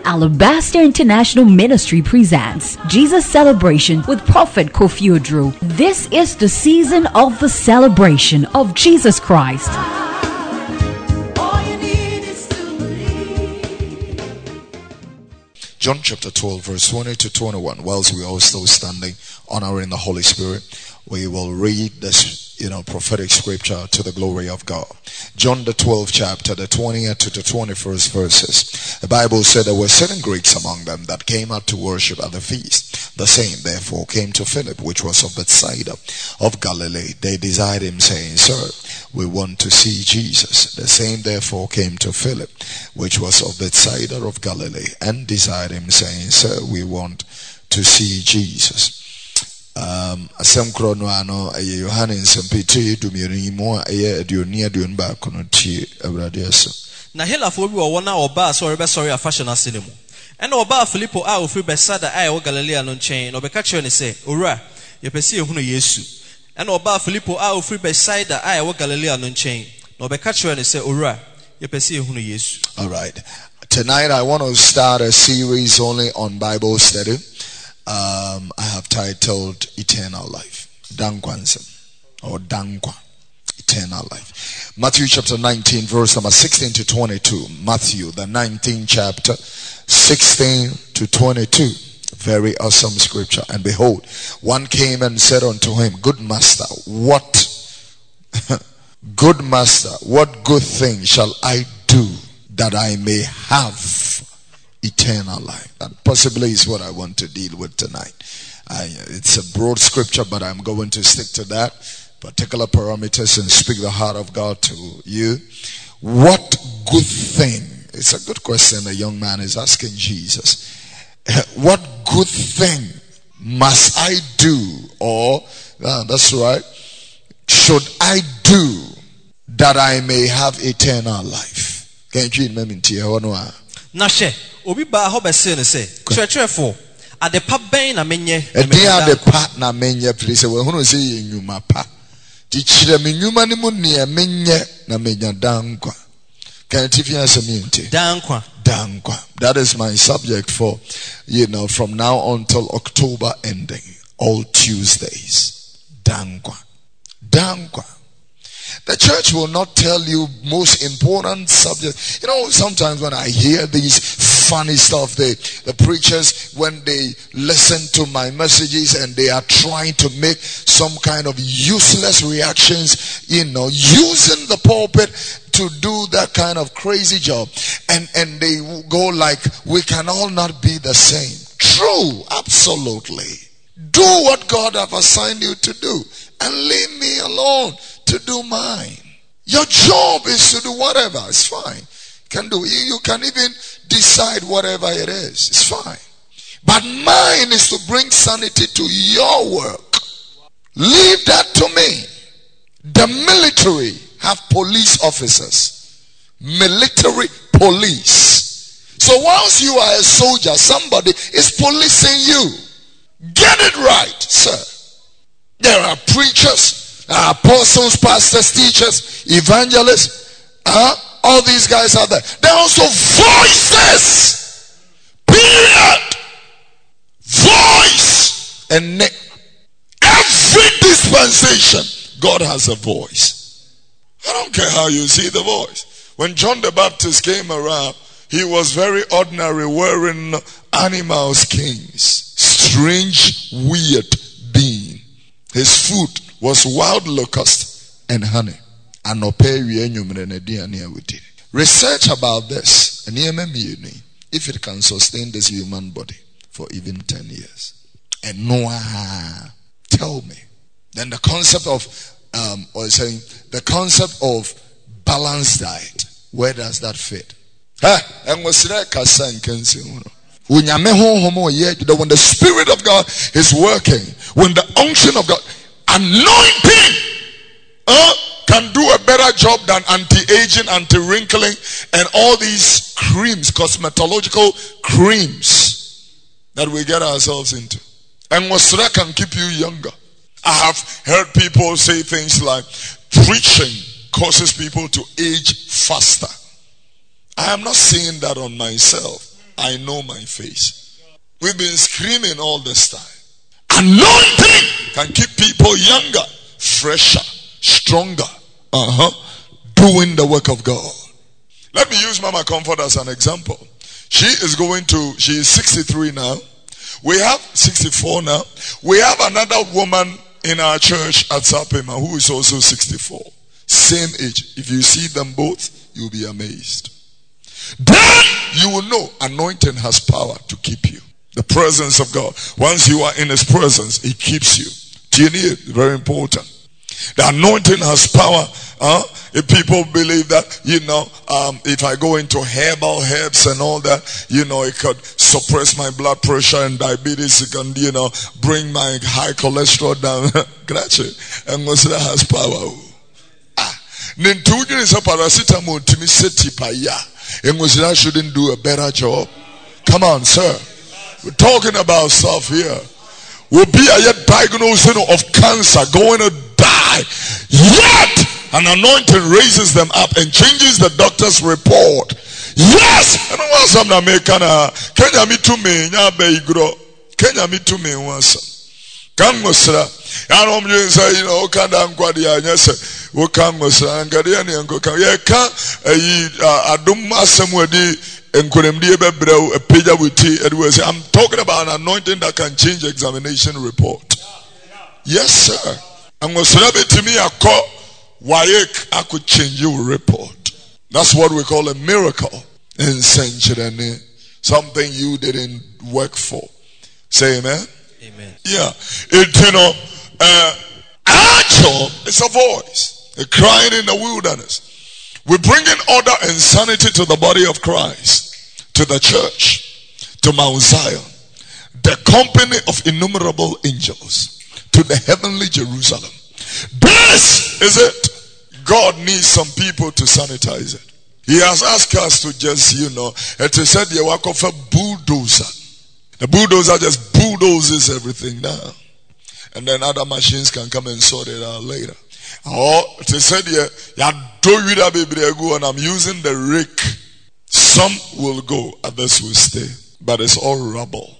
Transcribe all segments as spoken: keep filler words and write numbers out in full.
Alabaster International Ministry presents Jesus Celebration with Prophet Kofi Oduro. This is the season of the celebration of Jesus Christ. John chapter twelve, verse twenty to twenty-one. Whilst we are all still standing, honoring the Holy Spirit, we will read this, you know, prophetic scripture to the glory of God. John the twelfth chapter, the twentieth to the twenty-first verses. The Bible said there were certain Greeks among them that came out to worship at the feast. The same therefore came to Philip, which was of Bethsaida of Galilee. They desired him, saying, Sir, we want to see Jesus. The same therefore came to Philip, which was of Bethsaida of Galilee, and desired him, saying, Sir, we want to see Jesus. Um, asem kro no ano eye Yohanes mpete dumienu mu a eye aduoni aduon ba kono tie awrade aso na helafo bi wo wona oba so rebe sorry afashion asene mu ena oba Filipo a ofri Bethsaida a wo Galilea no nchen no beka kire ne se owura yepese ehunu Yesu ena oba Filipo a ofri Bethsaida a wo Galilea no nchen no beka kire ne se owura yepese ehunu Yesu. All right, tonight I want to start a series only on Bible study. Um, I have titled Eternal Life. Dankwansem or Dankwa. Eternal Life. Matthew chapter nineteen, verse number sixteen to twenty-two. Matthew, the nineteenth chapter, sixteen to twenty-two. Very awesome scripture. And behold, one came and said unto him, Good master, what good master, what good thing shall I do that I may have eternal life? That possibly is what I want to deal with tonight. I, it's a broad scripture, but I'm going to stick to that particular parameters and speak the heart of God to you. What good thing? It's a good question a young man is asking Jesus. What good thing must I do, or uh, that's right, should I do that I may have eternal life? Can you remember? Nashe obi ba ho be se ne se churchfo adepa ben na menye e dia adepa na menye please we hunu se yenyuma pa ti chire menyuma ne mu ne menye na menya dankwa kan tifi asemi dankwa dankwa. That is my subject for, you know, from now on till October ending, all Tuesdays. Dankwa dankwa. The church will not tell you most important subjects. You know, sometimes when I hear these funny stuff, they, the preachers, when they listen to my messages and they are trying to make some kind of useless reactions, you know, using the pulpit to do that kind of crazy job. And, and they go like, we can all not be the same. True, absolutely. Do what God have assigned you to do and leave me alone to do mine. Your job is to do whatever. It's fine. Can do. You, you can even decide whatever it is. It's fine. But mine is to bring sanity to your work. Leave that to me. The military have police officers. Military police. So once you are a soldier, somebody is policing you. Get it right, sir. There are preachers, apostles, pastors, teachers, evangelists, uh, all these guys are there. They're also voices. Period. Voice. And every dispensation, God has a voice. I don't care how you see the voice. When John the Baptist came around, he was very ordinary, wearing animal skins. Strange, weird being. His food was wild locust and honey. Research about this, if it can sustain this human body for even ten years. And Noah, tell me. Then the concept of, um, or saying, the concept of balanced diet, where does that fit? When the Spirit of God is working, when the unction of God, anointing uh, can do a better job than anti-aging, anti-wrinkling, and all these creams, cosmetological creams that we get ourselves into. And Wasra can keep you younger. I have heard people say things like, preaching causes people to age faster. I am not seeing that on myself. I know my face. We've been screaming all this time. Anointing can keep people younger, fresher, stronger, uh-huh, doing the work of God. Let me use Mama Comfort as an example. She is going to, she is sixty-three now. We have sixty-four now. We have another woman in our church at Sapema who is also sixty-four. Same age. If you see them both, you'll be amazed. Then you will know anointing has power to keep you. The presence of God. Once you are in His presence, it keeps you. Do you need it? Very important. The anointing has power. Huh? If people believe that, you know, um, if I go into herbal herbs and all that, you know, it could suppress my blood pressure and diabetes. It can, you know, bring my high cholesterol down. Grazie. And that has power. Ah. Nintuji is a paracetamol to me seti pa ya. And that shouldn't do a better job. Come on, sir. We're talking about stuff here. Will be a yet diagnosis of cancer, going to die. Yet an anointing raises them up and changes the doctor's report. Yes! I don't want some American. Kenya me to me, nya be grow. Kenya me to me once. Come Musra. I don't say, you know, Kanda Ngwadia, yes, we come Musra and Gadian and go. Yeah, can a Aduma somewhere. I'm talking about an anointing that can change examination report. Yes, sir. I'm going to say to me, I call Wayek, I could change your report. That's what we call a miracle in Saint-Chirene. Something you didn't work for. Say amen. Amen. Yeah. It, you know, uh, our job is a voice, a crying in the wilderness. We're bringing order and sanity to the body of Christ, to the church, to Mount Zion, the company of innumerable angels, to the heavenly Jerusalem. This is it. God needs some people to sanitize it. He has asked us to just, you know, and to say the work of a bulldozer. The bulldozer just bulldozes everything down. And then other machines can come and sort it out later. Or to say yeah, and I'm using the rake. Some will go, others will stay. But it's all rubble.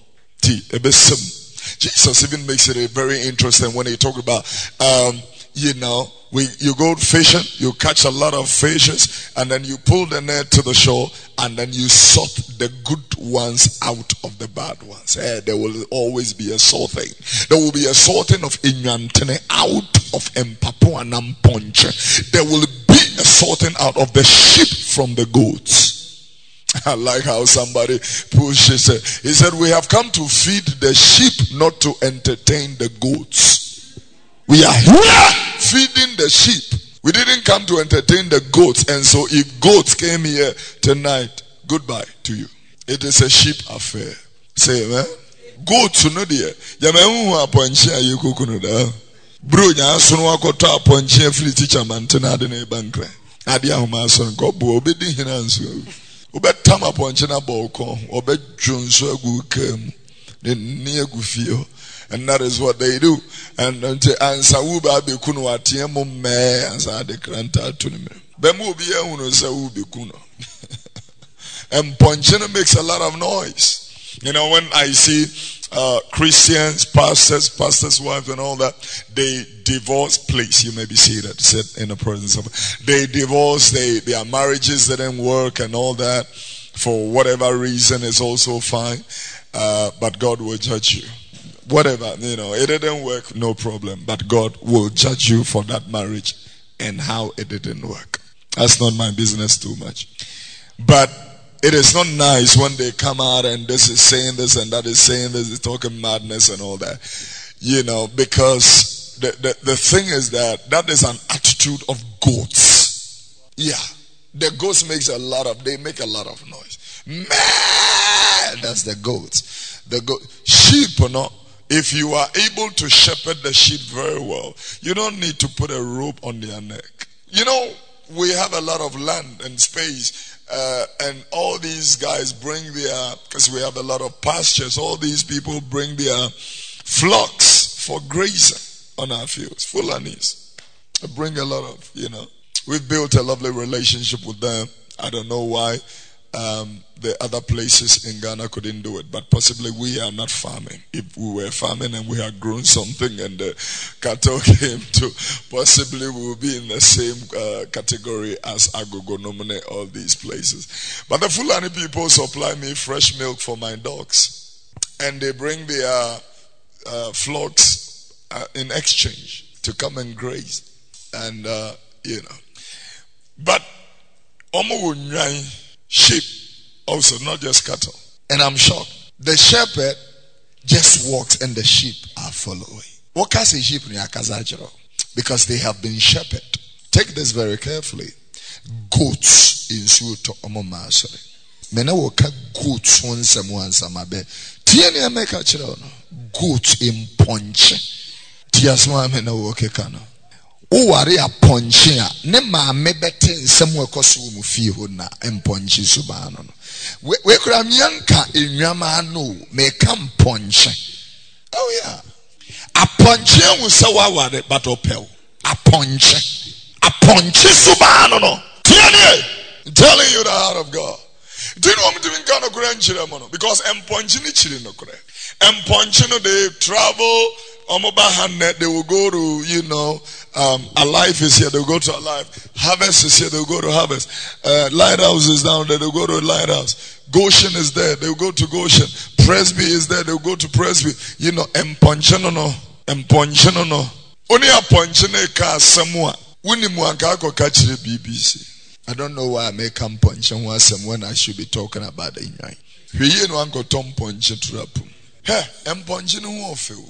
Jesus even makes it very interesting when he talk about um, you know, we you go fishing, you catch a lot of fishes, and then you pull the net to the shore, and then you sort the good ones out of the bad ones. Eh, there will always be a sorting. There will be a sorting of inyantene out of empapo and amponche. There will be a sorting out of the sheep from the goats. I like how somebody pushes it. He said, we have come to feed the sheep, not to entertain the goats. We are here feeding the sheep. We didn't come to entertain the goats. And so if goats came here tonight, goodbye to you. It is a sheep affair. Say amen. Goats no dear. Yamehu aponchi ayekuku no da. Bro nya sunu akoto aponchi afiri teacher mantena de na bankra. Ade ahoma so nko bo obedi hina nso. Obetam aponchi na boko, obedwonso agu kam. Ne ne agu fie. And that is what they do. And until answer uba be kuno atiemo me answer the kranta to me. Bemu be uno say ubi kuno. And ponchino makes a lot of noise. You know, when I see uh, Christians, pastors, pastors' wives and all that, they divorce, please, you may be seated, sit in the presence of, they divorce, they, their marriages didn't work and all that, for whatever reason is also fine, uh, but God will judge you. Whatever, you know, it didn't work, no problem, but God will judge you for that marriage and how it didn't work. That's not my business too much. But it is not nice when they come out and this is saying this and that is saying this, is talking madness and all that. You know, because the, the, the thing is that that is an attitude of goats. Yeah. The goats makes a lot of, they make a lot of noise. Man, that's the goats. The goat, sheep or not, if you are able to shepherd the sheep very well, you don't need to put a rope on their neck. You know, we have a lot of land and space. Uh, and all these guys bring their, because we have a lot of pastures, all these people bring their flocks for grazing on our fields, Fulanis. They bring a lot of, you know, we've built a lovely relationship with them. I don't know why. um, the other places in Ghana couldn't do it. But possibly we are not farming. If we were farming and we had grown something and the cattle came to, possibly we will be in the same uh, category as Agogo, Nomine, all these places. But the Fulani people supply me fresh milk for my dogs. And they bring their uh, flocks uh, in exchange to come and graze. And, uh, you know. But, Omo sheep also, not just cattle. And I'm shocked. The shepherd just walks and the sheep are following. What can say sheep in Yakazajiro? Because they have been shepherded. Take this very carefully. Goats in Suto Omo Masori. Mena woka goats one some one some abe. Tieni ameka chiro no. Goats in ponche. Tiasma mena woke kano. Uwari a ponche a ne ma mebete nsemu ekoso mu fie ho na emponche suba no. We we kura mianka enwama no me kam ponche. Oh yeah. A ponche wu se waware but opel. A ponche. A ponche suba no no. Tieni, I'm telling you the heart of God. Do you know what I'm doing? Kind of grandchildren, because emponche ni chiri no kore. Emponche no they travel. They will go to, you know, um, Alive is here, they'll go to Alive. Harvest is here, they'll go to Harvest. Uh, Lighthouse is down there, they'll go to Lighthouse. Goshen is there, they'll go to Goshen. Presby is there, they'll go to Presby. You know, Emponcheno no, Emponcheno no. Only a ponchene ka samua. Uni muanka ko kachire B B C. I don't know why I make come ponchen wasem when I should be talking about the inyan. We no anko tom ponche trapu. Hey, Emponcheno wo fe.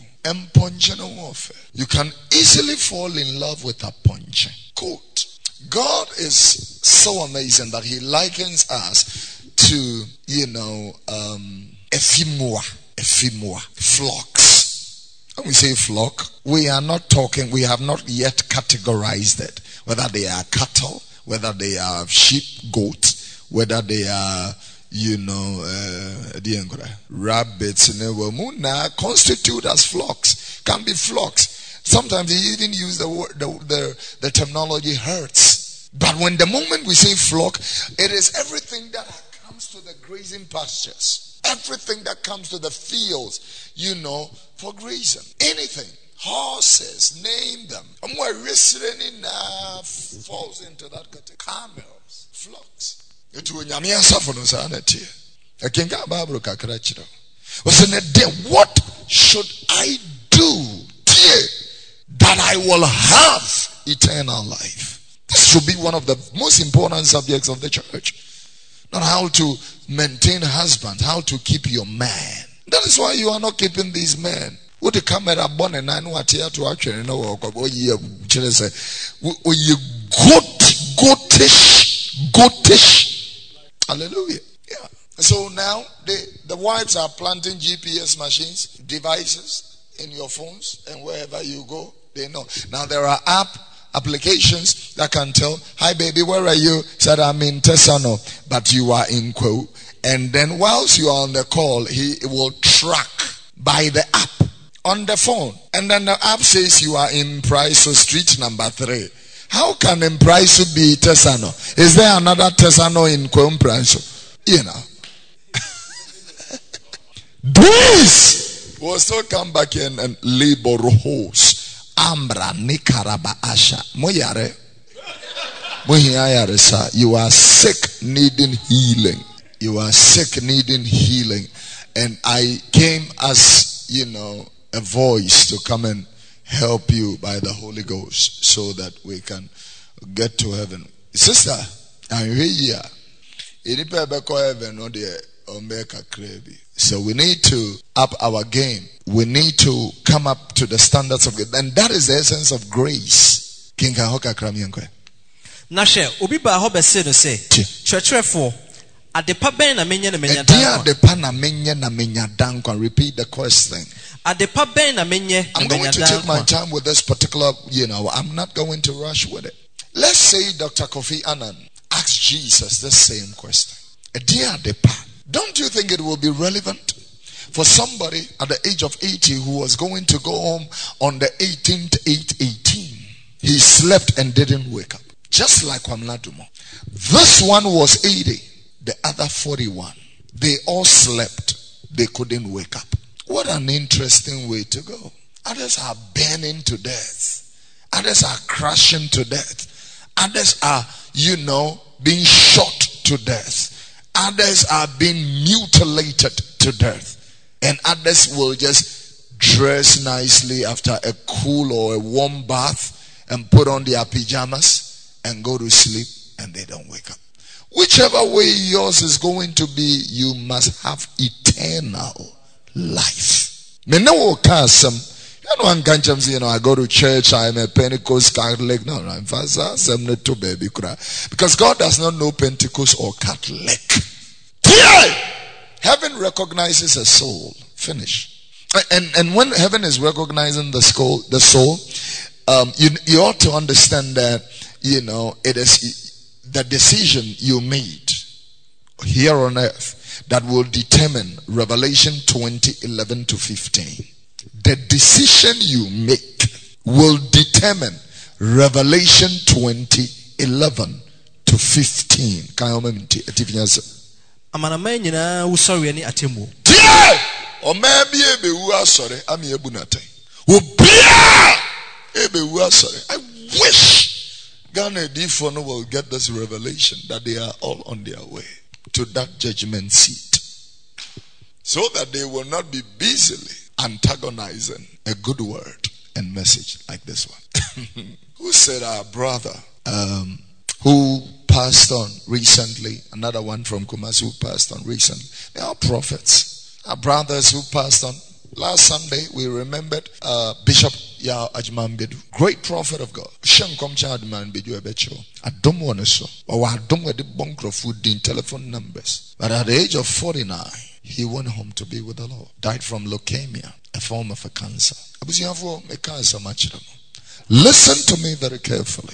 You can easily fall in love with a ponche. Quote. God is so amazing that he likens us to, you know, um, ephemera, ephemera, flocks. When we say flock, we are not talking, we have not yet categorized it. Whether they are cattle, whether they are sheep, goats, whether they are, you know, uh, rabbits, constitute as flocks. Can be flocks. Sometimes they even use the word, the, the, the terminology herds. But when the moment we say flock, it is everything that comes to the grazing pastures. Everything that comes to the fields, you know, for grazing. Anything. Horses, name them. And we're listening uh, falls into that category. Camels, flocks. What should I do that I will have eternal life? This should be one of the most important subjects of the church. Not how to maintain husband, how to keep your man. That is why you are not keeping these men. Would the camera born and I know what you have to actually know? Oh, you goatish, goatish. Hallelujah. Yeah. So now the, the wives are planting G P S machines, devices in your phones, and wherever you go, they know. Now there are app applications that can tell, hi baby, where are you? Said I'm in Tesano, but you are in Kwo. And then whilst you are on the call, he will track by the app on the phone. And then the app says you are in Price Street number three. How can Mpraiso be Tesano? Is there another Tesano in Mpraiso? You know. This will still come back in and labor host. Ambra Nikaraba Asha. Moyare. Moyare sir. You are sick needing healing. You are sick needing healing. And I came as, you know, a voice to come and help you by the Holy Ghost so that we can get to heaven. Sister, I'm here. So we need to up our game. We need to come up to the standards of God. And that is the essence of grace. Kinka hoka kramiyankwe. Nashe, obi ba ho be se no se. Churchfo. Adepa ben na menya na menya dan. Adepa na menya na menya dan. Repeat the question. I'm going to take my time with this particular, you know, I'm not going to rush with it. Let's say Doctor Kofi Annan asked Jesus the same question. Dear Depa, don't you think it will be relevant for somebody at the age of eighty who was going to go home on the eighteenth, eight eighteen? He slept and didn't wake up. Just like Wamladumo. This one was eighty. The other other forty-one, they all slept. They couldn't wake up. What an interesting way to go. Others are burning to death. Others are crashing to death. Others are, you know, being shot to death. Others are being mutilated to death. And others will just dress nicely after a cool or a warm bath and put on their pajamas and go to sleep, and they don't wake up. Whichever way yours is going to be, you must have eternal life. Me no some. You know, you know, I go to church, I'm a Pentecost Catholic. No, no, I'm fast. Baby, because God does not know Pentecost or Catholic. Heaven recognizes a soul. Finish. And and when heaven is recognizing the soul, the soul, um, you you ought to understand that, you know, it is the decision you made here on earth that will determine Revelation twenty, eleven to fifteen. The decision you make will determine Revelation twenty, eleven to fifteen. Amanama nyina wusori ni atemu. Tie! O maybe ebe wu asore ami ebu natai. Obia ebe wu asore. I wish Ghana Difono will get this revelation that they are all on their way to that judgment seat, so that they will not be busily antagonizing a good word and message like this one. Who said our brother um, who passed on recently, another one from Kumasi who passed on recently. They are prophets. Our brothers who passed on. Last Sunday, we remembered uh, Bishop Yao Ajman-Bedu, great prophet of God. Shankom Chadman Bedu Ebecho. I don't want to so. Or I don't want the bunker food in telephone numbers. But at the age of forty-nine, he went home to be with the Lord. Died from leukemia, a form of a cancer. Listen to me very carefully.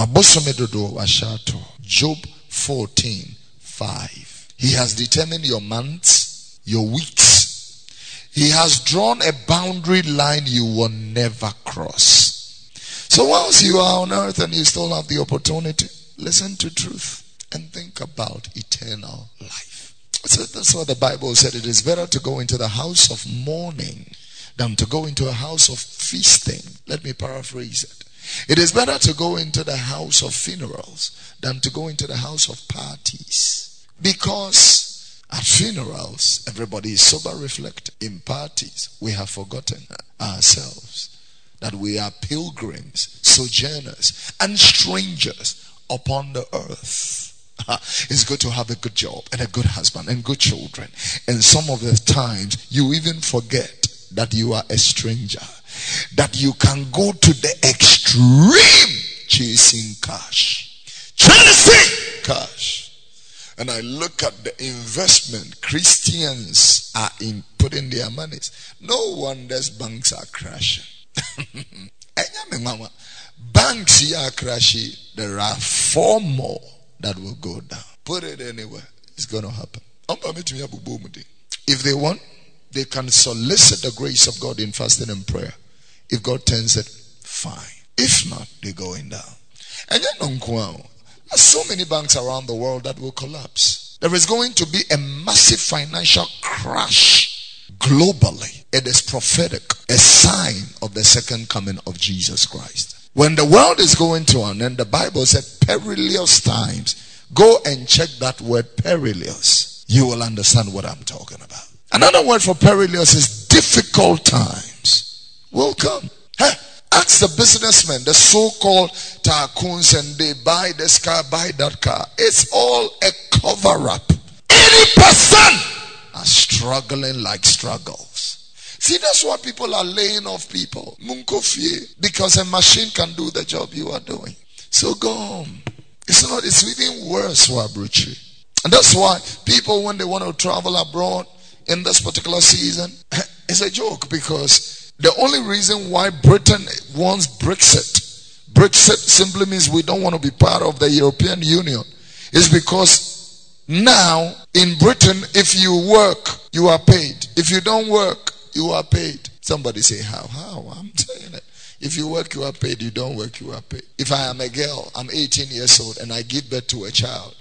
Job fourteen, five. He has determined your months, your weeks. He has drawn a boundary line you will never cross. So whilst you are on earth and you still have the opportunity, listen to truth and think about eternal life. So that's what the Bible said. It is better to go into the house of mourning than to go into a house of feasting. Let me paraphrase it. It is better to go into the house of funerals than to go into the house of parties. Because at funerals, everybody is sober reflecting. In parties, we have forgotten ourselves that we are pilgrims, sojourners, and strangers upon the earth. It's good to have a good job and a good husband and good children. And some of the times, you even forget that you are a stranger. That you can go to the extreme chasing cash. Chasing cash. And I look at the investment Christians are in putting their monies. No wonders banks are crashing. Banks here are crashing. There are four more that will go down. Put it anywhere. It's going to happen. If they want, they can solicit the grace of God in fasting and prayer. If God turns it, fine. If not, they're going down. And then there's so many banks around the world that will collapse. There is going to be a massive financial crash globally. It is prophetic, a sign of the second coming of Jesus Christ. When the world is going to an end, the Bible said perilous times. Go and check that word perilous. You will understand what I'm talking about. Another word for perilous is difficult times will come. Hey, ask the businessmen, the so-called tycoons, and they buy this car, buy that car. It's all a cover-up. eighty percent are struggling like struggles. See, that's why people are laying off people. Because a machine can do the job you are doing. So go home. It's not, it's even worse, Wabruchi. And that's why people, when they want to travel abroad in this particular season, it's a joke, because the only reason why Britain wants Brexit, Brexit simply means we don't want to be part of the European Union, is because now in Britain, if you work, you are paid. If you don't work, you are paid. Somebody say, how? How? I'm saying it. If you work, you are paid. You don't work, you are paid. If I am a girl, I'm eighteen years old, and I give birth to a child,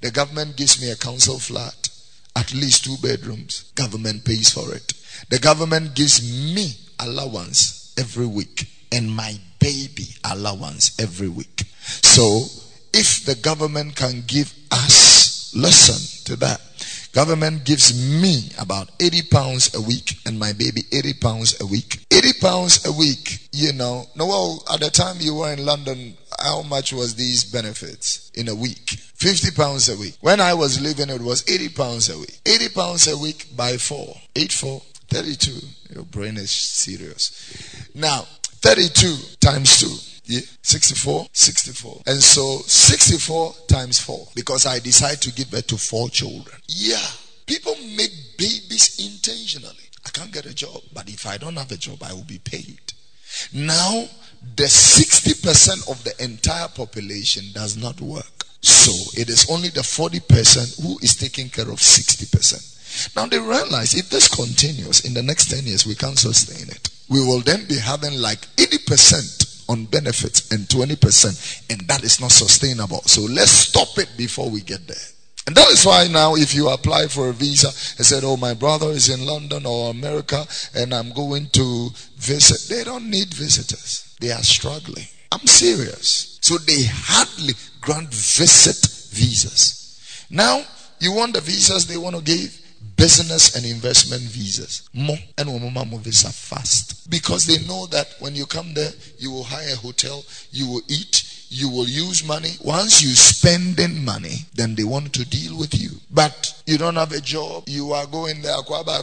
The government gives me a council flat, at least two bedrooms. Government pays for it. The government gives me allowance every week and my baby allowance every week. So if the government can give us, listen to that, government gives me about eighty pounds a week and my baby eighty pounds a week. eighty pounds a week, you know. No, well, at the time you were in London, how much was these benefits in a week? fifty pounds a week. When I was living, it was eighty pounds a week. eighty pounds a week by four. eight, four, thirty-two. Your brain is serious. Now, thirty-two times two. Yeah, sixty-four, sixty-four. And so sixty-four times four, because I decide to give birth to four children. Yeah, people make babies intentionally. I can't get a job, but if I don't have a job, I will be paid. Now, the sixty percent of the entire population does not work. So it is only the forty percent who is taking care of sixty percent. Now they realize if this continues in the next ten years, we can't sustain it. We will then be having like eighty percent on benefits and twenty percent, and that is not sustainable. So let's stop it before we get there. And that is why now if you apply for a visa and said, oh, my brother is in London or America and I'm going to visit, they don't need visitors. They are struggling. I'm serious. So they hardly grant visit visas. Now you want the visas they want to give? Business and investment visas. More and more visa fast. Because they know that when you come there, you will hire a hotel, you will eat, you will use money. Once you spending money, then they want to deal with you. But you don't have a job, you are going there,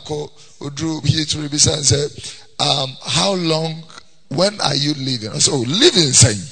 and say, um, how long, when are you leaving? So living saying.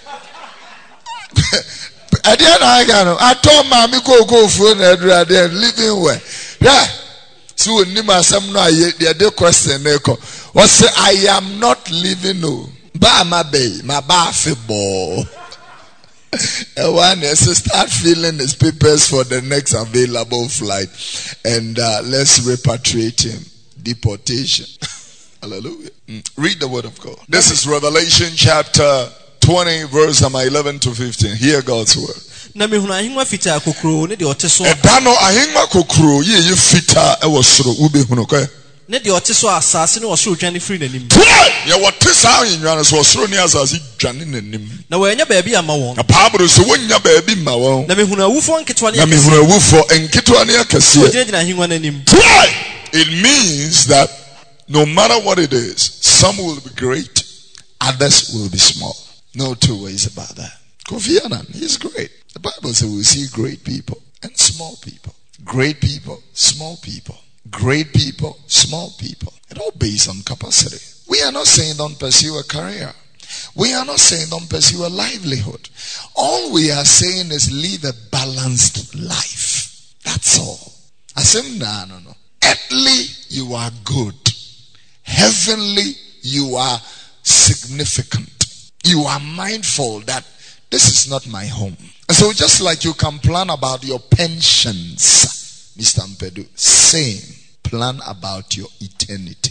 I told mommy go go for and living where. Yeah. So Nima some no the question was say I am not living no. Ba my bay, my basketball. And one has to start filling his papers for the next available flight. And uh, let's repatriate him. Deportation. Hallelujah. Mm. Read the word of God. This is Revelation chapter twenty, verse number eleven to fifteen. Hear God's word. Na mehuna ahingwa fita kokro ne de oteso edano ahingwa kokro ye ye fita e wo soro ube hunu ko ne de oteso asase ne wo soro dwane firi nanim ye wote sa ahingwa no so soro ne asase dwane nanim na wanya baabi ama won na paabro so wonya baabi ma won na mehuna awufo nketwa ne na mehuna awufo nketwa ne akase dwane ahingwa nanim. It means that no matter what it is, some will be great, others will be small. No two ways about that. Kofi Annan, he's great. The Bible says we see great people and small people. Great people, small people. Great people, small people. It all based on capacity. We are not saying don't pursue a career. We are not saying don't pursue a livelihood. All we are saying is live a balanced life. That's all. I say no, no, no. Earthly, you are good. Heavenly, you are significant. You are mindful that this is not my home. And so just like you can plan about your pensions, Mister Mpedu, same, plan about your eternity.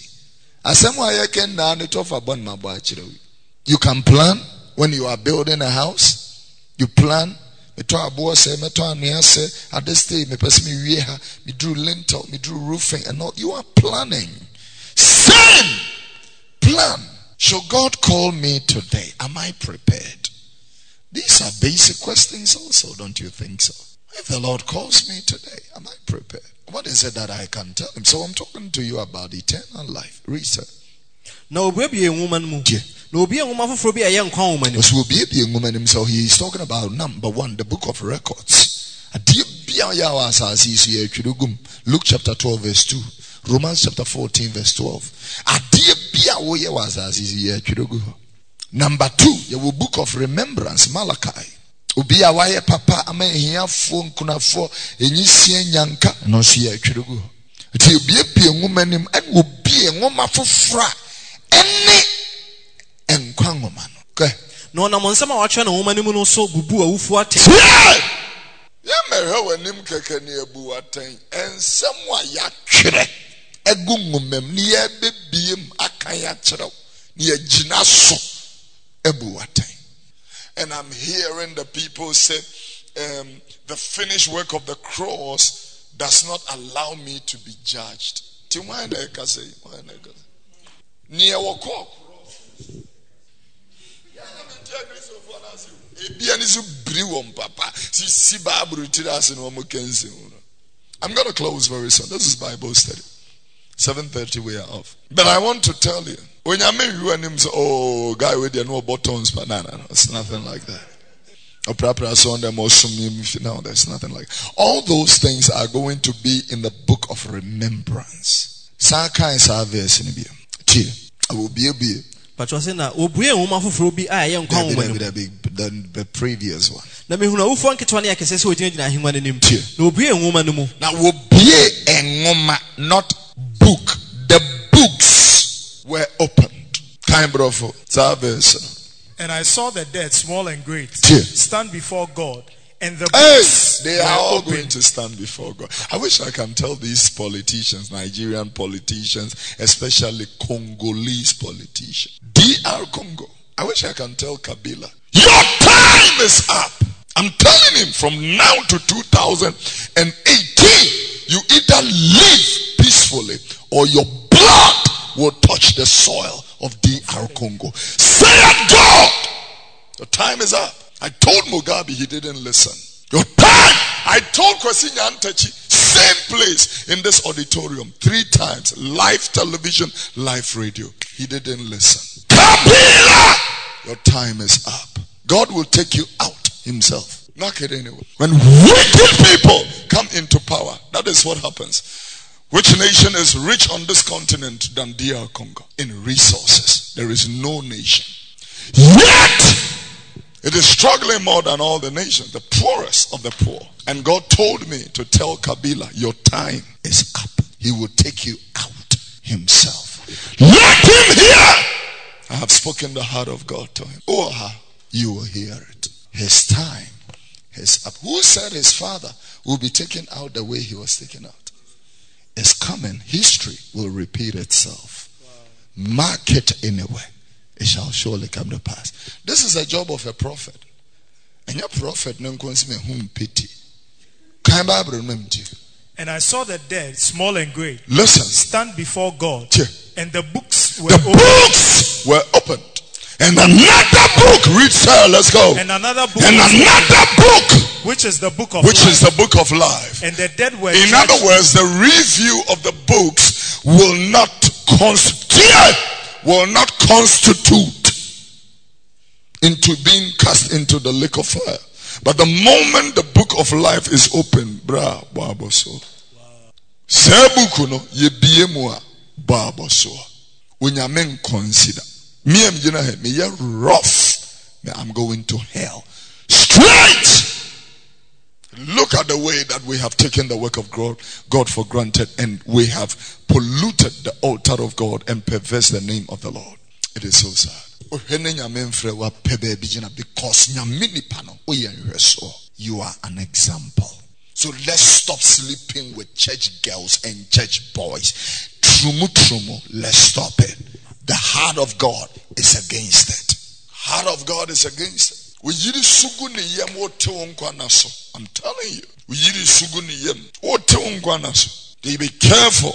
You can plan when you are building a house. You plan. At this stage, me drew lintel, me drew roofing, and all. You are planning. Same plan. Shall God call me today? Am I prepared? These are basic questions also, don't you think so? If the Lord calls me today, am I prepared? What is it that I can tell him? So I'm talking to you about eternal life. Research. No, baby, a woman move. No, be a woman for be a young woman. So be a woman. So he is talking about number one, the book of records. Luke chapter twelve, verse two. Romans chapter fourteen, verse twelve. Number two, the book of remembrance, Malachi. Ubi awaye papa ame hiya phone kuna fo enyisie nyanka no so ye atwerugu. Ti obi apie nwumanim an obi enwoma fofra ene enkwa nwoma no. Okay. No na monsama wa twa na nwumanim no so bubu awufu ate. Ya mehe wanim keke ne abu aten ensem wa ya twere egu nwumam ne ya bebiem akan ya kyerɛw ne ya gina so abu aten. And I'm hearing the people say, um, the finished work of the cross does not allow me to be judged. Ti why na ka say? Why na ka? Near wako. I'm going to close very soon. This is Bible study. seven thirty we are off. But I want to tell you, when you mean you and him say, oh, guy with the no buttons, but no, no, no, it's nothing like that. Or perhaps on them also no, there's nothing like that. All those things are going to be in the book of remembrance. Saka is our verse in the I will be a beer. But you say now, Obuye woman for be I am coming the previous one. Na me huna ufo nketwane akese se odina gyina ahengwa nanim. Na Obuye nwoma no mu. Na Obuye enwoma, not book. The books were opened. Time brofo. Service. And I saw the dead, small and great, yeah. stand before God. And the hey, books they are all opened. going to stand before God. I wish I can tell these politicians, Nigerian politicians, especially Congolese politicians, D R Congo. I wish I can tell Kabila, your time is up. I'm telling him from now to two thousand eighteen, you either live peacefully or your blood will touch the soil of D R Congo. Say it, God! The time is up. I told Mugabe, he didn't listen. Your time! I told Kwesi Nyantakyi, same place in this auditorium, three times, live television, live radio. He didn't listen. Kabila! Your time is up. God will take you out himself. Knock it anyway. When wicked people come into power, that is what happens. Which nation is rich on this continent than D R Congo? In resources. There is no nation. Yet, it is struggling more than all the nations, the poorest of the poor. And God told me to tell Kabila, your time is up. He will take you out himself. Let him hear. I have spoken the heart of God to him. Oh, you will hear it. His time is up. Who said his father will be taken out the way he was taken out? It's coming. History will repeat itself. Wow. Mark it anyway. It shall surely come to pass. This is a job of a prophet. And your prophet no consume whom pity. And I saw the dead, small and great, listen, stand before God. Yeah. And the books were the opened. books were opened. And another book, read sir, let's go. And another book. And another book. Which is the book of Which life. is the book of life. And the dead were In judged. other words, the review of the books will not constitute, will not constitute into being cast into the lake of fire. But the moment the book of life is open, bra, baboso. Sebukuno yebiye mua baboso. Unyamen consider. Me am jina he me ye rough. Me I'm going to hell. Straight. Look at the way that we have taken the work of God, God for granted, and we have polluted the altar of God and perverse the name of the Lord. It is so sad. Because you are an example. So let's stop sleeping with church girls and church boys. Trumu trumu, let's stop it. The heart of God is against it. Heart of God is against it. I'm telling you. Be careful.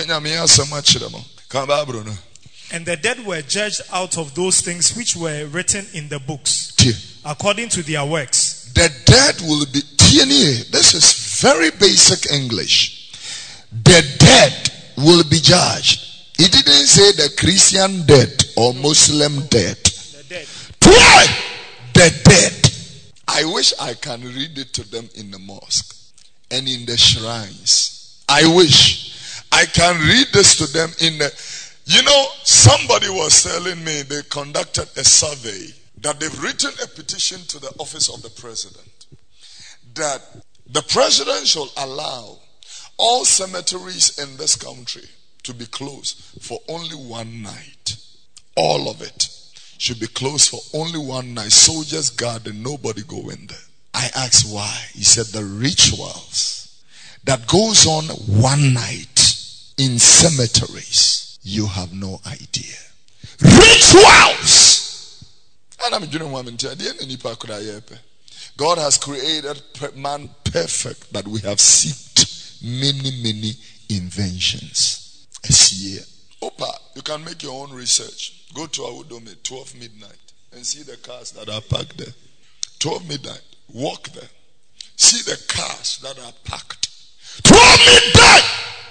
And the dead were judged out of those things which were written in the books, according to their works. The dead will be. This is very basic English. The dead will be judged. He didn't say the Christian dead or Muslim dead. The dead. Why? The dead. I wish I can read it to them in the mosque and in the shrines. I wish I can read this to them in the. You know, somebody was telling me they conducted a survey that they've written a petition to the office of the president that the president should allow all cemeteries in this country to be closed for only one night. All of it should be closed for only one night. Soldiers guard and nobody go in there. I asked why. He said the rituals that goes on one night in cemeteries, you have no idea. Rituals! And I'm doing one because God has created man perfect, but we have seeked many, many inventions. Opa, you can make your own research. Go to Awudome, twelve midnight, and see the cars that are parked there. twelve midnight, walk there. See the cars that are parked. twelve midnight!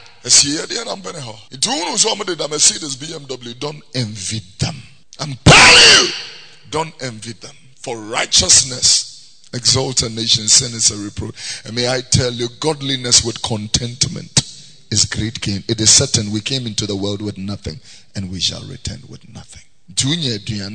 If you know somebody that Mercedes, B M W, don't envy them. I'm telling you, don't envy them. For righteousness exalts a nation, sin is a reproach. And may I tell you, godliness with contentment is great gain. It is certain we came into the world with nothing, and we shall return with nothing. Yeah.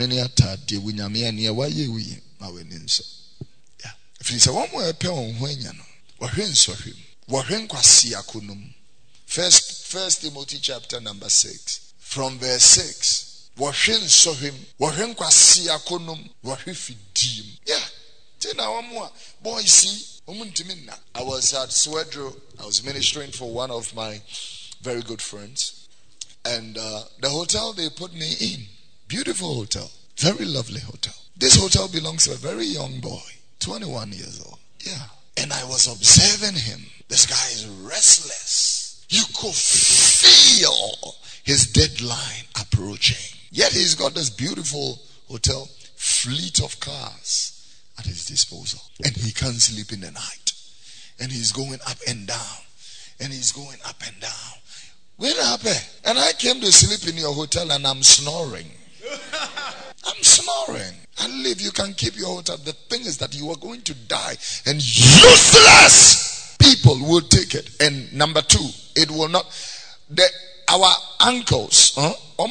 If you say one more pe on hwanya no, wahwe nsohwem. Wahwe nkwase akonum. First First Timothy chapter number six. From verse six. Wahwe nsohwem, wahwe nkwase akonum, wahwe fidim. Yeah. Tina one more. Boy, see, I was at Swedro. I was ministering for one of my very good friends. And uh, the hotel they put me in, beautiful hotel, very lovely hotel. This hotel belongs to a very young boy, twenty-one years old. Yeah. And I was observing him. This guy is restless. You could feel his deadline approaching. Yet he's got this beautiful hotel, fleet of cars at his disposal. And he can't sleep in the night. And he's going up and down. And he's going up and down. What happened? And I came to sleep in your hotel and I'm snoring. I'm snoring. I live, you can keep your hotel. The thing is that you are going to die. And useless people will take it. And number two, it will not. The, our uncles, huh?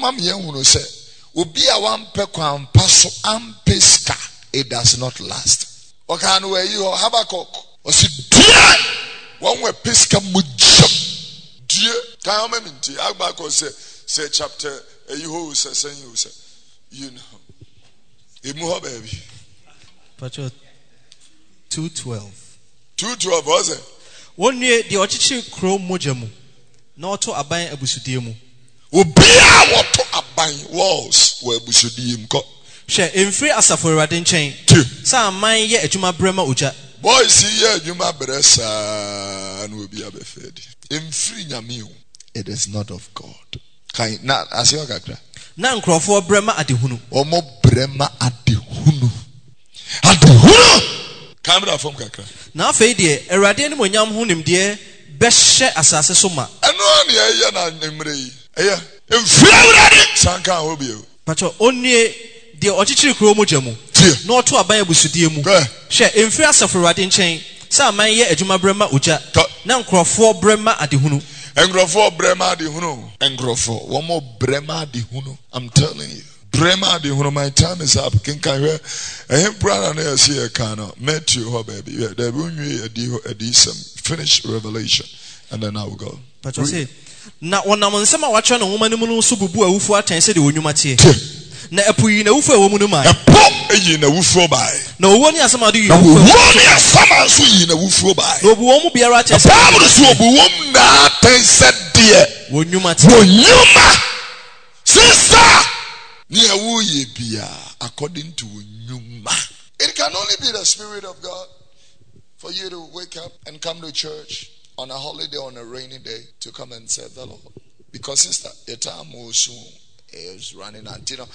It does not last. Okan where you Habakkuk was dear one where Pisca Mujam dear Kayaminti Habakkuk say say chapter you say you say you know Imuha baby. Pacho two twelve. Two twelve was it? One year the Ochichi Kro Mojamu. No to abain abusudiemu. Ubia what to abain walls where busudim ko. She emfiri asafo Awurade nchen. Sa man ye adwuma brema uja. Boy see ye adwuma bresa na obi abefedi. Emfiri nyame o. It is not of God. Kan na asio kakra. Na nkrofo brema adehunu. Omo brema adehunu. Adehunu. Kamera from kakra. Na afei de Awurade ni monyam hu nimde behye asase so ma. Eno na ye na nemre yi. Eya. Emfiri Awurade sanka obi o. Pacho onnie de ochichiri kro mojamu no to aban abusudie mu hwe emfiri asafo Awurade nchen sa man ye adwuma brema uja na nkrofo brema adehunu enkrofo brema adehunu enkrofo womo brema adehunu. I'm telling you, brema adehunu. My time is up. Kin kan hwe ehim brana na yesi e kan no Matthew ho baby there be nwi edi ho edisem finish Revelation and then I will go. But I say na wonam nsema wacho no nwoma nimu no so bubu awufu atan se de onwuma tie na epuyi na wufu ewo mu no mai epo eyi na wufu bai na owo ni asama do yi na owo ni asama so yi na wufu bai na obu wo mu biara che se Bible so obu wo mu na atan se de onwuma tie onwuma sister ni ewo ye bia according to onwuma. It can only be the Spirit of God for you to wake up and come to church on a holiday, on a rainy day, to come and serve the Lord. Because sister, your time will soon is running out. You know,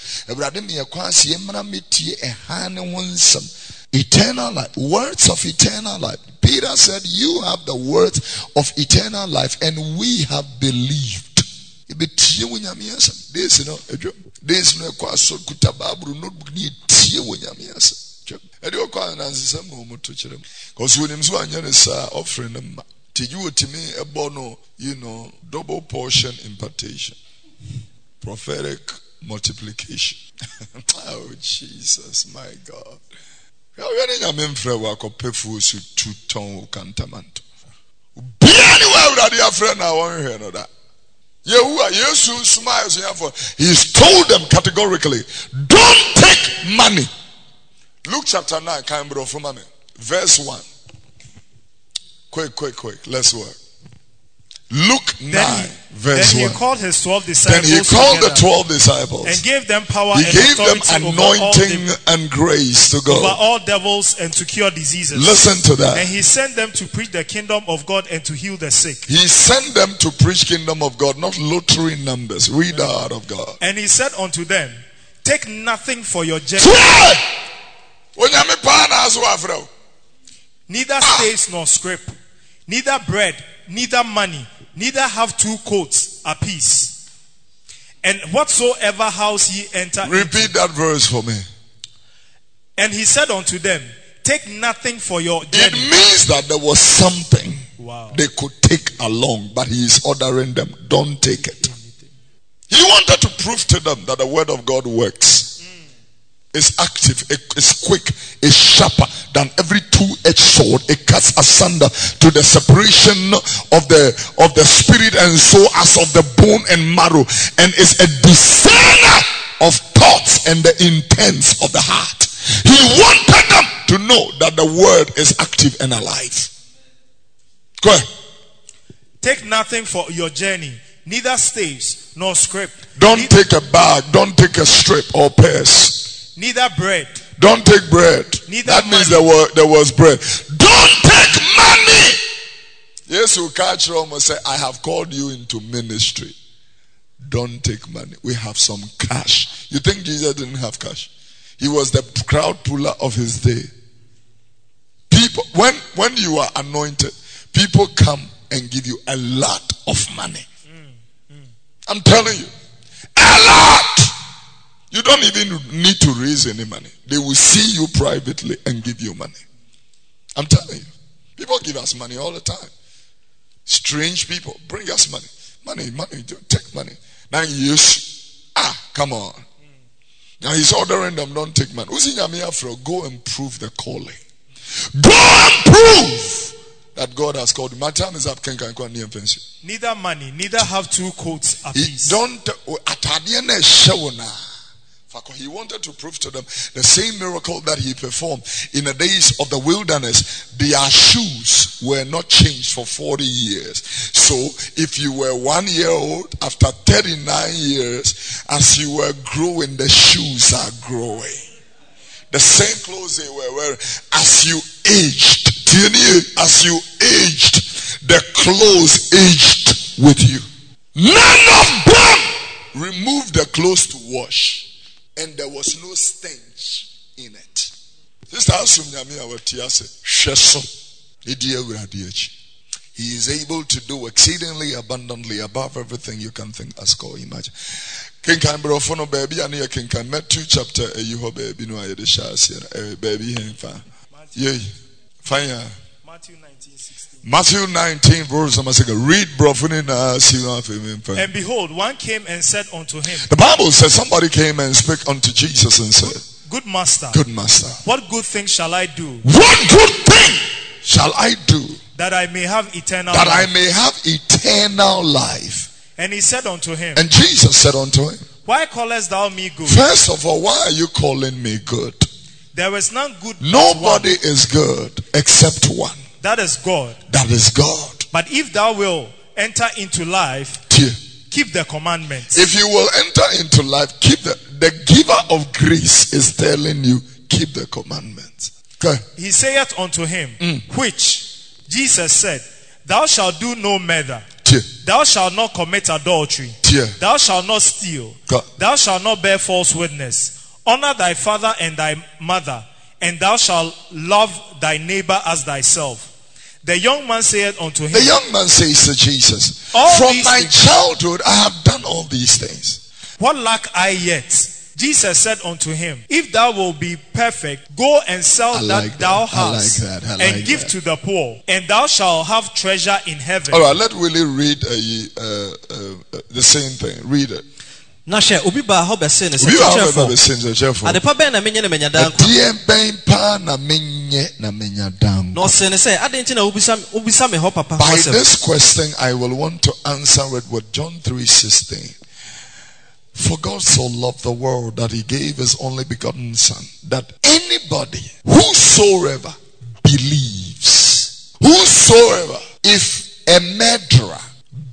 eternal life, words of eternal life. Peter said, you have the words of eternal life, and we have believed. This, you know, this no kwaso kutababru no ni tie wonyamiasa. Edio kwa nanzisa mu to kyerem. Cause when him so anya sa offering them. You to me a bono, you know, double portion impartation, prophetic multiplication. Oh Jesus, my God! How many friend work up pefu su two ton cantamanto? Be anywhere that your friend I want to hear no that. Yehu Yesu smiles here for. He's told them categorically, don't take money. Luke chapter nine, Cambro from verse one. Quick, quick, quick. Let's work. Luke Then nine, he, verse then he one. called his twelve Then disciples he called the together twelve disciples. and gave them power He and gave them authority over all, anointing de- and grace to over go. all devils and to cure diseases. Listen to And that. he sent them to preach the kingdom of God and to heal the sick. He sent them to preach kingdom of God, not lottery numbers. Read the heart of God. And he said unto them, take nothing for your journey, Onyame pa na aso afro. neither staves nor scrip, neither bread, neither money, neither have two coats apiece. And whatsoever house ye enter into. Repeat that verse for me. And he said unto them, take nothing for your It journey. means that there was something Wow. they could take along, but he is ordering them, don't take it. He wanted to prove to them that the word of God works. It's active, it's quick, it's sharper than every two-edged sword. It cuts asunder to the separation of the of the spirit and soul as of the bone and marrow, and is a discerner of thoughts and the intents of the heart. He wanted them to know that the word is active and alive. Go ahead. Take nothing for your journey, neither staves nor scrip, Don't neither, take a bag, don't take a strip or purse. neither bread. Don't take bread. Neither That means money. there was, there was bread. Don't take money. Yes, you catch Rome and say, I have called you into ministry. Don't take money. We have some cash. You think Jesus didn't have cash? He was the crowd puller of his day. People, when, when you are anointed, people come and give you a lot of money. Mm, mm. I'm telling you, a lot. You don't even need to raise any money. They will see you privately and give you money. I'm telling you. People give us money all the time. Strange people bring us money. Money, money, take money. Now yes. Ah, come on. Now he's ordering them, don't take money. Go and prove the calling. Go and prove that God has called you. My time is up. Neither money, neither have two coats apiece. Don't. He wanted to prove to them the same miracle that he performed in the days of the wilderness. Their shoes were not changed for forty years. So if you were one year old, after thirty-nine years, as you were growing, the shoes are growing. The same clothes they were wearing. As you aged, as you aged, the clothes aged with you. None of them removed the clothes to wash. And there was no stench in it. Sister Asumnyami awatiase hweso edi awurade achi. He is able to do exceedingly abundantly above everything you can think, ask, or imagine. Kinkan brofo no baby ane kinkan Matthew chapter eyi ho baby no ayede shaase baby henfa. Yey. Fine. Matthew nineteen sixteen. Matthew nineteen verse number six. Read brofo na see one. And behold, one came and said unto him. The Bible says somebody came and spoke unto Jesus and said, Good master. Good master. What good thing shall I do? What good thing shall I do that I may have eternal that life? I may have eternal life? And he said unto him, And Jesus said unto him, Why callest thou me good? First of all, why are you calling me good? There is none good but Nobody one, is good except one. that is God. That is God. But if thou wilt enter into life, Dear, keep the commandments. if you will enter into life, keep the the giver of grace is telling you, keep the commandments. Okay. He saith unto him, Mm. which Jesus said, Thou shalt do no murder. Dear, Thou shalt not commit adultery. dear. Thou shalt not steal. God. Thou shalt not bear false witness. Honor thy father and thy mother, and thou shalt love thy neighbor as thyself. The young man said unto him, The young man says to Jesus, All From these my things- childhood I have done all these things. What lack I yet? Jesus said unto him, If thou wilt be perfect, go and sell I that, like thou that. I hast, like that. I and like give that. to the poor, and thou shalt have treasure in heaven. All right, let Willie read uh, uh, uh, the same thing. Read it. Na hwɛ obi baa hɔ bɛse ne sɛ You have ever kyerɛfo been saying, Jeffo. adepa bɛn na menyɛ ne manya daa nkwa Dear ben pa na menye na menya dam. na ɔse ne sɛ adɛn nti na wobisa wobisa me hɔ papa By hɔ asɛm this question, I will want to answer it with John three sixteen. For God so loved the world that he gave his only begotten son, that anybody, whosoever believes, whosoever, if a murderer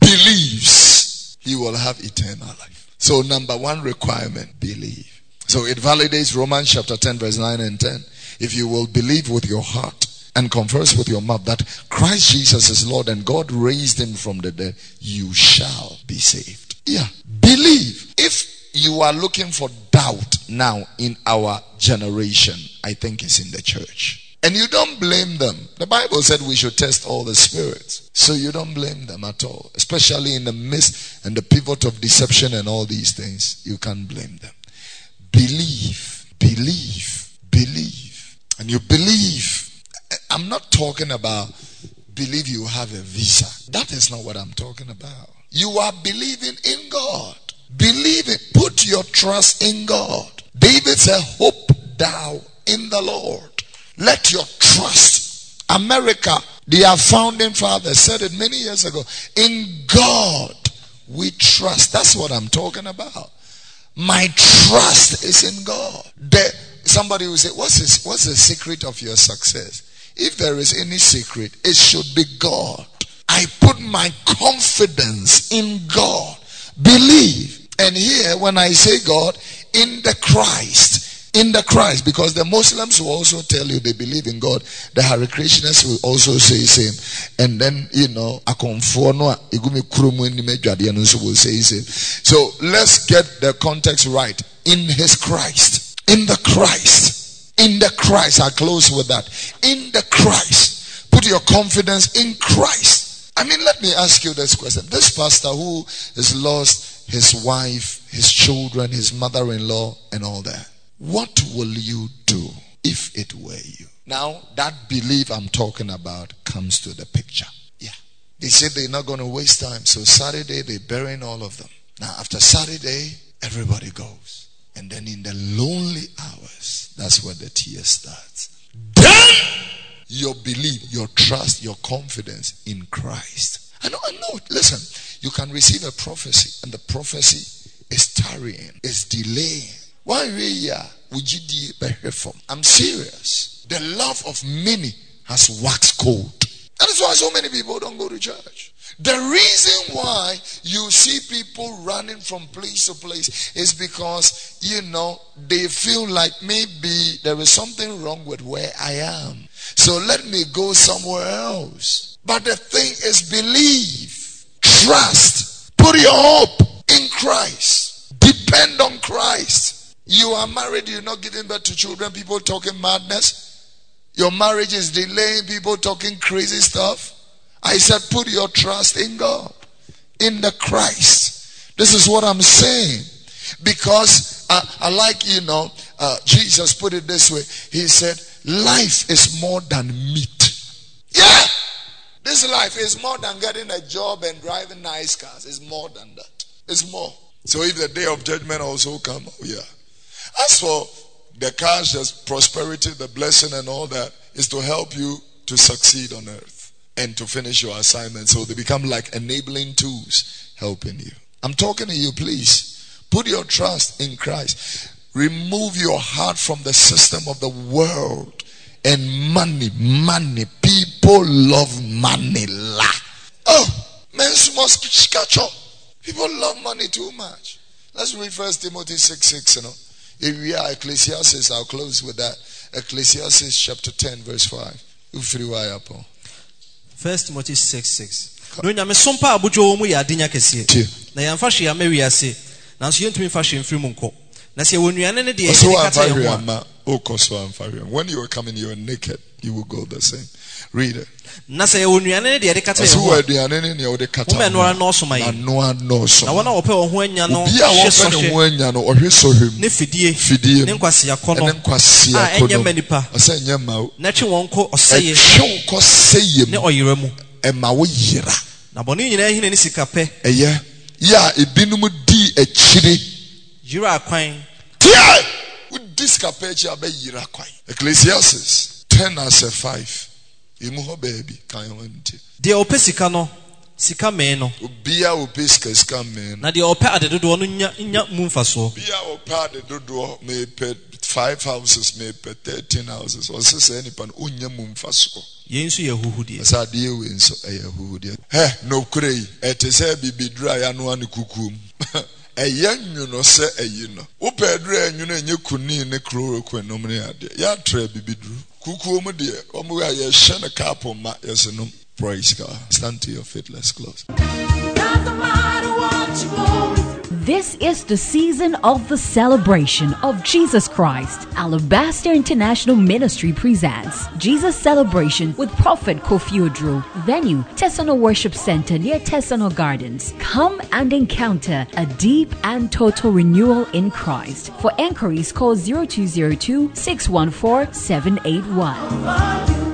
will have eternal life. So number one requirement, believe. So it validates Romans chapter ten verse nine and ten. If you will believe with your heart and confess with your mouth that Christ Jesus is Lord and God raised him from the dead, you shall be saved. Yeah. Believe. If you are looking for doubt now in our generation, I think it's in the church. And you don't blame them. The Bible said we should test all the spirits. So you don't blame them at all. Especially in the midst and the pivot of deception and all these things. You can't blame them. Believe. Believe. Believe. And you believe. I'm not talking about believe you have a visa. That is not what I'm talking about. You are believing in God. Believe it. Put your trust in God. David said, hope thou in the Lord. Let your trust. America, their founding fathers said it many years ago. In God we trust. That's what I'm talking about. My trust is in God. The, somebody will say, what's this, what's the secret of your success? If there is any secret, it should be God. I put my confidence in God. Believe. And here, when I say God, in the Christ. In the Christ. Because the Muslims will also tell you they believe in God. The Hare Krishnas will also say same. And then, you know, will say same. So, let's get the context right. In his Christ. In the Christ. In the Christ. I close with that. In the Christ. Put your confidence in Christ. I mean, let me ask you this question. This pastor who has lost his wife, his children, his mother-in-law, and all that. What will you do if it were you? Now, that belief I'm talking about comes to the picture. Yeah. They said they're not going to waste time. So Saturday, they're burying all of them. Now, after Saturday, everybody goes. And then in the lonely hours, that's where the tears starts. Then, your belief, your trust, your confidence in Christ. I know, I know. Listen, you can receive a prophecy, and the prophecy is tarrying, is delaying. Why we are? I'm serious. The love of many has waxed cold. That is why so many people don't go to church. The reason why you see people running from place to place is because, you know, they feel like maybe there is something wrong with where I am. So let me go somewhere else. But the thing is believe, trust, put your hope in Christ, depend on Christ. You are married, you're not giving birth to children, people talking madness. Your marriage is delaying, people talking crazy stuff. I said put your trust in God, in the Christ. This is what I'm saying. Because uh, I like, you know, uh, Jesus put it this way. He said, life is more than meat. Yeah! This life is more than getting a job and driving nice cars. It's more than that. It's more. So if the day of judgment also come, oh yeah. As for the cash, the prosperity, the blessing and all that, is to help you to succeed on earth and to finish your assignment. So they become like enabling tools helping you. I'm talking to you, please. Put your trust in Christ. Remove your heart from the system of the world and money. Money. People love money. La. Oh, men must catch up. People love money too much. Let's read First Timothy six six, you know. If we are Ecclesiastes, I'll close with that. Ecclesiastes chapter ten, verse five. First Timothy six six. No nyame sompa abojo mu ya adenya kese. Na yamfa hwe amawi ase. Nanso yentumi fa hwe mfiri mu nko. Na se wonuane ne de e kata ye ho. When you were coming, you were naked. You will go the same. Read it. Na se wonuane ne de e kata ye ho. So aduane ne ne de kata. Wo no no so mai. Na no no so. Na wona wo pe wo ho anya no. Bia wo pe no ho anya no, ohwe so hwem. Ne fidie. Fidie. Ne nkwase yakono. Ne nkwase yakono. Ah, enye manipa. Ose enye ma. Na chi won ko oseye. Chi ko seye. Ne oyira mu. E ma wo yira. Na boni nyina hine ni sika pe. Eye. Ya ebinum di akire. Yira kwan. Tia! With this capechi abe yira kwan. Ecclesiastes ten as a five. Imu ho baby kan yo nti. De ope sika no, sika me no. Obia ope sika sika me no. Na de ope adedodo no nya nya mu mfaso. Obia ope adedodo me pe five houses, maybe thirteen houses. Or say anyone unyamum fasko. Yensu ye huhudi. Asa die we nso eye huhudi. He no krei. Ete say bibi dry anu anu kukum. Eye nwuno se eye no. Wo pedra nwuno enye kuni ne chloroquine no mne ade. Ya tre bibi dru. Kukum de omo ya ye hye ne kapo ma yesenom. Praise God. Stand to your feet. Let's close. This is the season of the celebration of Jesus Christ. Alabaster International Ministry presents Jesus Celebration with Prophet Kofi Odro. Venue, Tesano Worship Center near Tesano Gardens. Come and encounter a deep and total renewal in Christ. For enquiries, call zero two zero two, six one four, seven eight one.